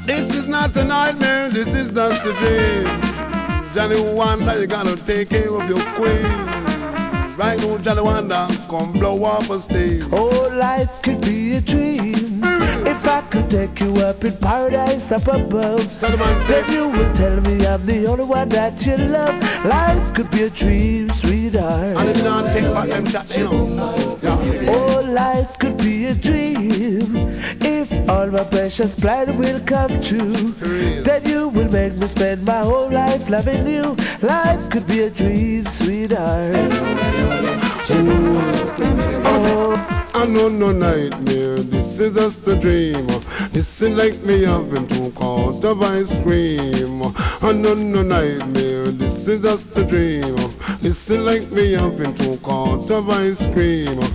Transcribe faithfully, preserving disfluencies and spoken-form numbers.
This is not a nightmare, this is just a dream. Johnny Wonder, you gotta take care of your queen. Right now, Johnny Wonder, come blow up a steam. Oh, life could be a dream. If I could take you up in paradise up above, Solomon then said, you will tell me I'm the only one that you love. Life could be a dream, sweetheart. and if you don't take back them shots, you know. Yeah. Oh, life could be a dream. If all my precious plans will come true, For real. then you will make me spend my whole life loving you. Life could be a dream, sweetheart. Oh, I know no nightmare, this is just a dream. This is like me having two quarts of ice cream. I know no nightmare, this is just a dream. This is like me having two quarts of ice cream.